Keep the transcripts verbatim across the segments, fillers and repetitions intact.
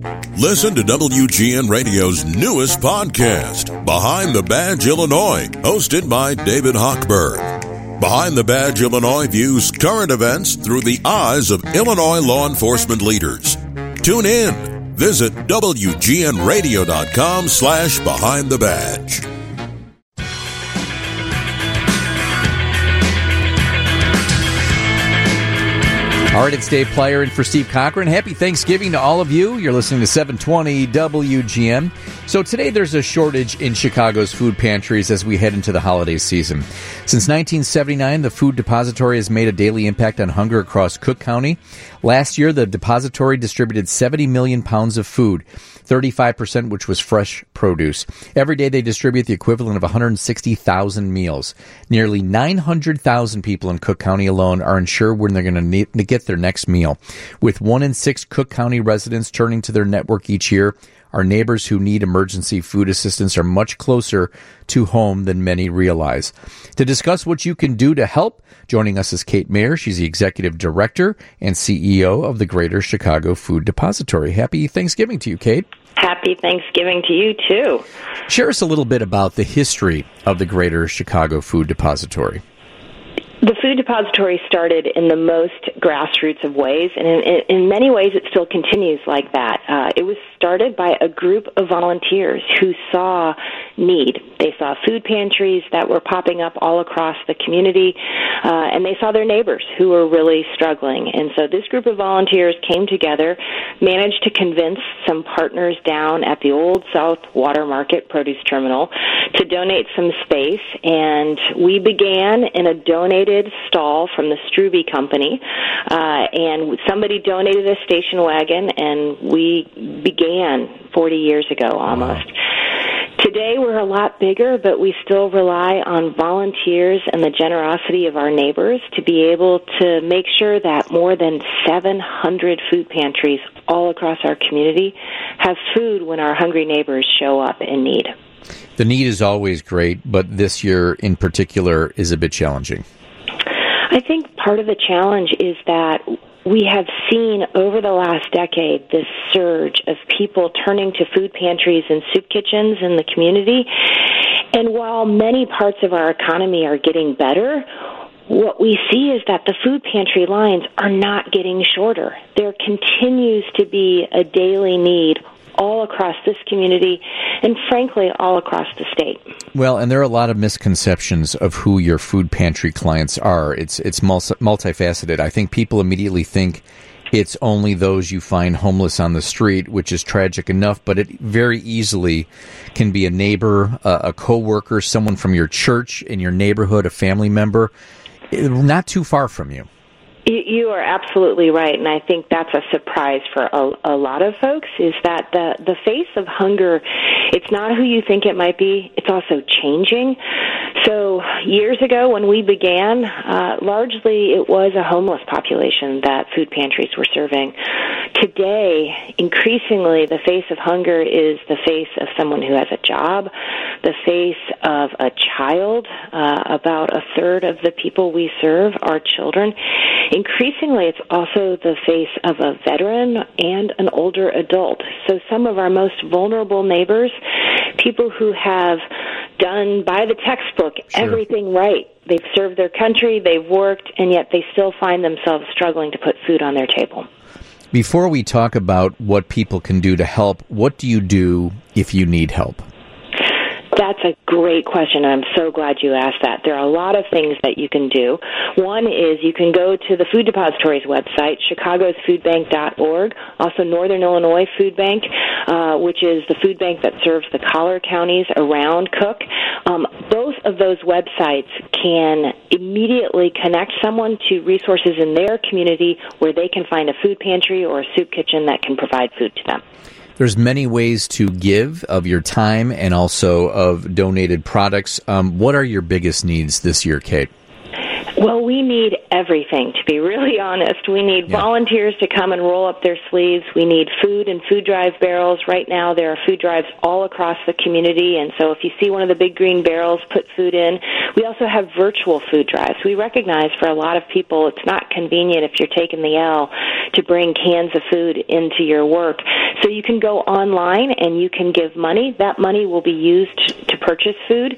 Listen to W G N Radio's newest podcast, Behind the Badge Illinois, hosted by David Hochberg. Behind the Badge Illinois views current events through the eyes of Illinois law enforcement leaders. Tune in. Visit W G N radio dot com slash behind the badge. All right, it's Dave Plyer in for Steve Cochran. Happy Thanksgiving to all of you. You're listening to seven twenty W G N. So today there's a shortage in Chicago's food pantries as we head into the holiday season. Since nineteen seventy-nine, the Food Depository has made a daily impact on hunger across Cook County. Last year, the depository distributed seventy million pounds of food, thirty-five percent which was fresh produce. Every day they distribute the equivalent of one hundred sixty thousand meals. Nearly nine hundred thousand people in Cook County alone are unsure when they're going to need to get their next meal. With one in six Cook County residents turning to their network each year, our neighbors who need emergency food assistance are much closer to home than many realize. To discuss what you can do to help, joining us is Kate Mayer. She's the Executive Director and C E O of the Greater Chicago Food Depository. Happy Thanksgiving to you, Kate. Happy Thanksgiving to you, too. Share us a little bit about the history of the Greater Chicago Food Depository. The Food Depository started in the most grassroots of ways, and in, in many ways it still continues like that. Uh, it was started by a group of volunteers who saw need. They saw food pantries that were popping up all across the community, uh, and they saw their neighbors who were really struggling. And so this group of volunteers came together, managed to convince some partners down at the Old South Water Market Produce Terminal to donate some space, and we began in a donated stall from the Struve Company, uh, and somebody donated a station wagon, and we began forty years ago almost. Wow. Today we're a lot bigger, but we still rely on volunteers and the generosity of our neighbors to be able to make sure that more than seven hundred food pantries all across our community have food when our hungry neighbors show up in need. The need is always great, but this year in particular is a bit challenging. I think part of the challenge is that we have seen over the last decade this surge of people turning to food pantries and soup kitchens in the community. And while many parts of our economy are getting better, what we see is that the food pantry lines are not getting shorter. There continues to be a daily need all across this community and, frankly, all across the state. Well, and there are a lot of misconceptions of who your food pantry clients are. It's it's multi- multifaceted. I think people immediately think it's only those you find homeless on the street, which is tragic enough, but it very easily can be a neighbor, a, a coworker, someone from your church, in your neighborhood, a family member, not too far from you. You are absolutely right, and I think that's a surprise for a, a lot of folks, is that the, the face of hunger, it's not who you think it might be, it's also changing. So years ago when we began, uh, largely it was a homeless population that food pantries were serving. Today, increasingly, the face of hunger is the face of someone who has a job, the face of a child. Uh, about a third of the people we serve are children. Increasingly, it's also the face of a veteran and an older adult. So some of our most vulnerable neighbors, people who have done by the textbook Sure. everything right. They've served their country, they've worked, and yet they still find themselves struggling to put food on their table. Before we talk about what people can do to help, what do you do if you need help? That's a great question, and I'm so glad you asked that. There are a lot of things that you can do. One is you can go to the Food Depository's website, chicagos food bank dot org, also Northern Illinois Food Bank, uh, which is the food bank that serves the collar counties around Cook. Um, both of those websites can immediately connect someone to resources in their community where they can find a food pantry or a soup kitchen that can provide food to them. There's many ways to give of your time and also of donated products. Um, what are your biggest needs this year, Kate? Well, we need everything, to be really honest. We need yeah. volunteers to come and roll up their sleeves. We need food and food drive barrels. Right now, there are food drives all across the community, and so if you see one of the big green barrels, put food in. We also have virtual food drives. We recognize for a lot of people it's not convenient if you're taking the L to bring cans of food into your work. So you can go online and you can give money. That money will be used to purchase food.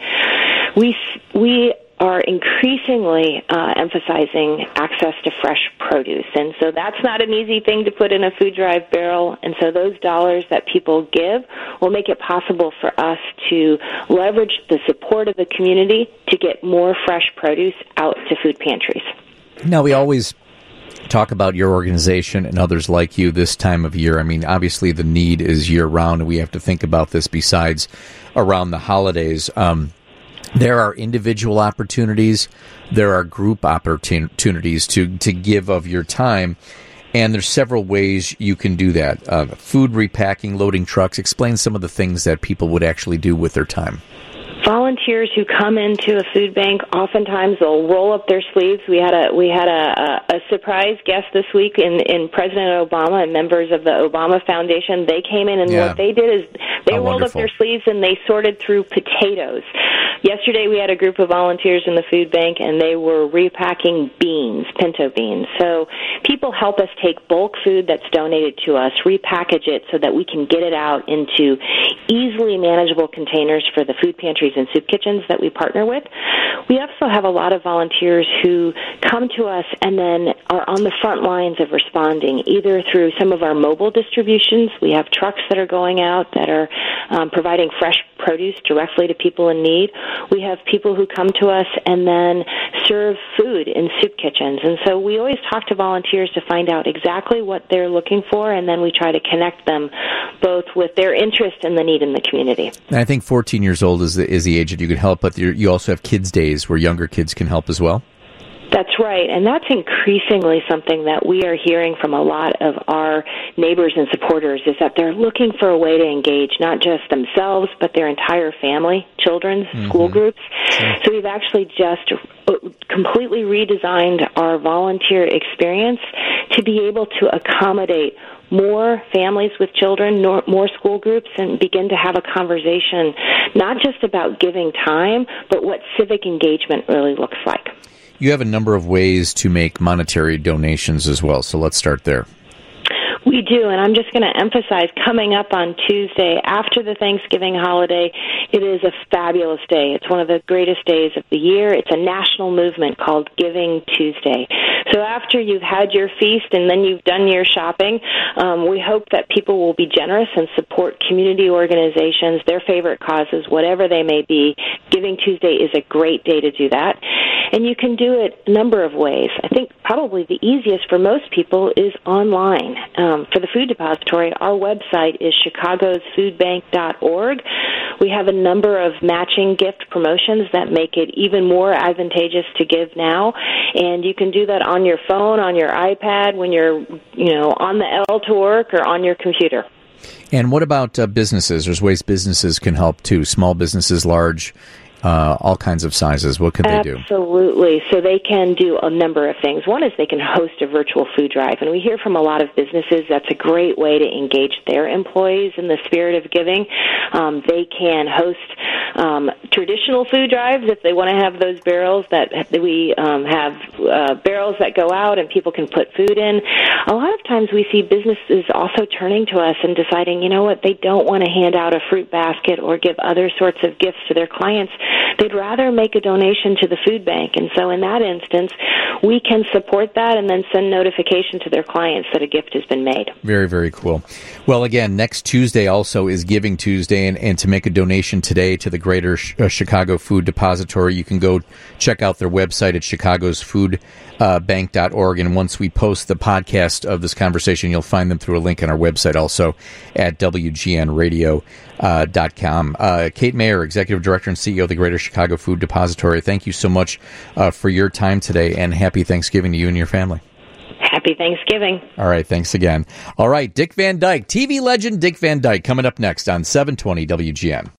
We we are increasingly uh, emphasizing access to fresh produce. And so that's not an easy thing to put in a food drive barrel. And so those dollars that people give will make it possible for us to leverage the support of the community to get more fresh produce out to food pantries. Now, we always talk about your organization and others like you this time of year. I mean, obviously the need is year-round, and we have to think about this besides around the holidays. Um, There are individual opportunities, there are group opportunities to, to give of your time, and there's several ways you can do that. Uh, food repacking, loading trucks. Explain some of the things that people would actually do with their time. Volunteers who come into a food bank, oftentimes they'll roll up their sleeves. We had a we had a, a, a surprise guest this week in, in President Obama and members of the Obama Foundation. They came in, and yeah. what they did is they How rolled wonderful. up their sleeves and they sorted through potatoes. Yesterday we had a group of volunteers in the food bank, and they were repacking beans, pinto beans. So people help us take bulk food that's donated to us, repackage it so that we can get it out into easily manageable containers for the food pantries and soup kitchens that we partner with. We also have a lot of volunteers who come to us and then are on the front lines of responding, either through some of our mobile distributions. We have trucks that are going out that are um, providing fresh produce directly to people in need. We have people who come to us and then serve food in soup kitchens. And so we always talk to volunteers to find out exactly what they're looking for, and then we try to connect them both with their interest and the need in the community. And I think fourteen years old is the, is the age that you can help, but you also have Kids Days where younger kids can help as well. That's right, and that's increasingly something that we are hearing from a lot of our neighbors and supporters, is that they're looking for a way to engage not just themselves, but their entire family, children's mm-hmm. school groups. Mm-hmm. So we've actually just completely redesigned our volunteer experience to be able to accommodate more families with children, more school groups, and begin to have a conversation not just about giving time, but what civic engagement really looks like. You have a number of ways to make monetary donations as well, so let's start there. We do, and I'm just going to emphasize, coming up on Tuesday after the Thanksgiving holiday, it is a fabulous day. It's one of the greatest days of the year. It's a national movement called Giving Tuesday. So after you've had your feast and then you've done your shopping, um, we hope that people will be generous and support community organizations, their favorite causes, whatever they may be. Giving Tuesday is a great day to do that. And you can do it a number of ways. I think probably the easiest for most people is online. Um, for the Food Depository, our website is chicagos food bank dot org. We have a number of matching gift promotions that make it even more advantageous to give now. And you can do that on your phone, on your iPad, when you're, you know, on the L to work, or on your computer. And what about uh, businesses? There's ways businesses can help too. Small businesses, large, uh, all kinds of sizes. What could they do? Absolutely. So they can do a number of things. One is they can host a virtual food drive. And we hear from a lot of businesses that's a great way to engage their employees in the spirit of giving. Um, they can host um, traditional food drives if they want to have those barrels that we um, have uh, barrels that go out and people can put food in. A lot of times we see businesses also turning to us and deciding, you know what, they don't want to hand out a fruit basket or give other sorts of gifts to their clients. They'd rather make a donation to the food bank. And so in that instance, we can support that and then send notification to their clients that a gift has been made. Very, very cool. Well, again, next Tuesday also is Giving Tuesday, and, and to make a donation today to the Greater uh, Chicago Food Depository, you can go check out their website at chicagos food bank dot org, and once we post the podcast of this conversation, you'll find them through a link on our website also at w g n radio dot com. Uh, Kate Mayer, Executive Director and C E O of the Greater Chicago Food Depository, thank you so much uh, for your time today, and happy Thanksgiving to you and your family. Happy Thanksgiving. All right, thanks again. All right, Dick Van Dyke, T V legend Dick Van Dyke, coming up next on seven twenty W G N.